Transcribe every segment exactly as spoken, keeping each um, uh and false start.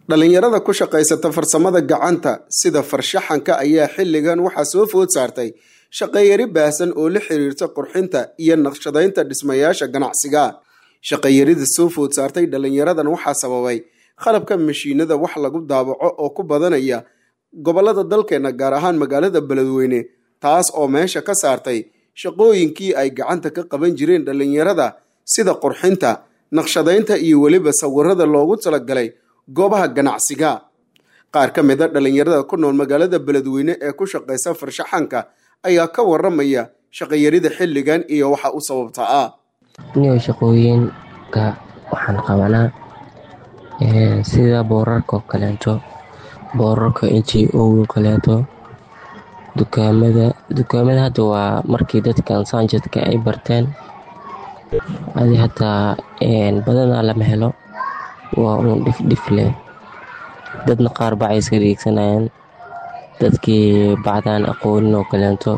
dhalinyarada ku shaqaysata farsamada gacanta sida farshaxanka ayaa xilligan waxaa soo food saartay shaqayari baasan oo la xiriirta qurxinta iyo naqshadaynta dhismayaasha ganacsiga. Shaqayarida soo food saartay dhalinyaradan waxaa sababay qalabka mashiinada wax lagu daabaco oo ku badanaya gobolada dalkeena gaar ahaan magaalada Beledweyne, taas oo meesha ka saartay shaqooyinkii ay gacanta ka qaban jireen dhalinyarada sida qurxinta, naqshadaynta iyo waliba sawirada loogu talagalay goobaha ganacsiga. Qaar ka mid ah dhalinyarada ku nool magaalada Beledweyne ee ku shaqeysa farshaxanka ayaa ka waramaya shaqayarida xilligan iyo waxa u sababta ah. Niyo shaqooyinka waxaan qabanaa ee sida boorarka oo kaleeto, boorarka N G O kaleeto, dukaamada dukaamada hadda waa markii dadkan saanjadka ay barteen adi hataa een badanaa lama helo, waa un dhif dhif leh. Dadna qaar bacay iska adeegsanayaan, dadkii bacdaan aqoonin oo kaleeto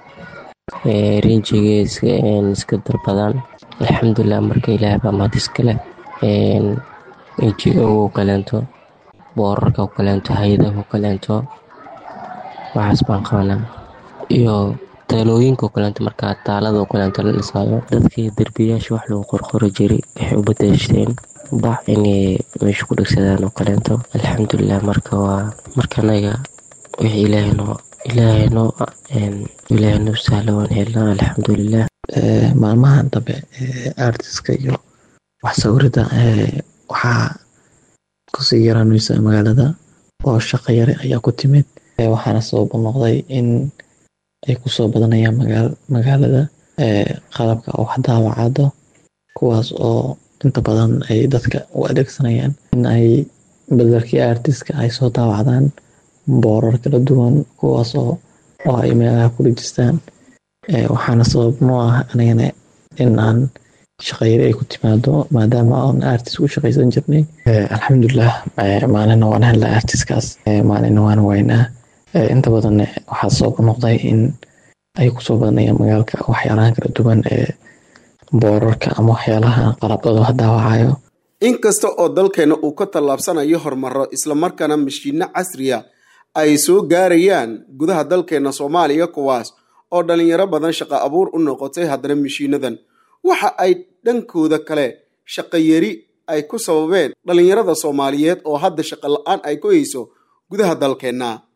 ee rinjiga iska iska dalbadaan. Alxamdulillah marka Ilaahay baa mahad iska leh. een N G O oo kaleeto, boorarka oo kaleeto, hay'adaha oo kaleeto waxaas baan qabanaa, iyo taalooyinka oo kaleeto markaa taalada oo kaleeto la dhisaayo. Dadkii darbiyaasha wax lagu qorqori jiray waxay u beddeshteen bac inay meesha ku dhigsadaan oo kaleeto. Alxamdulillah marka waa marka anaga wixii Ilaahay noo Ilaahay noo een Ilaahay noo sahlo waan helnaa. Alxamdulillah ee maalmahan dambe ee artiska iyo wax sawirada ee waxaa kusii yaraanaysa magaalada oo shaqo yare ayaa ku timid, waxaana sabab u noqday in ay kusoo badanayaan magaal magaalada ee qalabka wax daawacado, kuwaas oo inta badan ay dadka u adeegsanayaan in ay bedelkii artiska ay soo daawacdaan boorar kala duwan, kuwaas oo oo ay meelaha ku dhijistaan. ee waxaana sabab noo ah anagana in aan shaqayari ay ku timaado maadaama aan artist u shaqaysan jirnay. ee alxamdulillah maalin waan helnay artiskaas, ee maalin waan waynaa. ee inta badan waxaa sabab u noqday in ay kusoo badanayaan magaalka waxyaalaha kala duwan ee boorarka ama waxyaalaha qalabkooda wax daawacayo. Inkasta oo dalkeena uu ka tallaabsanayo horumaro isla markaana mashiino casriya ay soo gaarayaan gudaha dalkeena Soomaaliya, kuwaas oo dhalinyaro badan shaqo abuur u noqotay, haddana mashiinadan waxa ay dhankooda kale shaqayari ay ku sababeen dhalinyarada Soomaaliyeed oo hadda shaqo la'aan ay ku hayso gudaha dalkeena.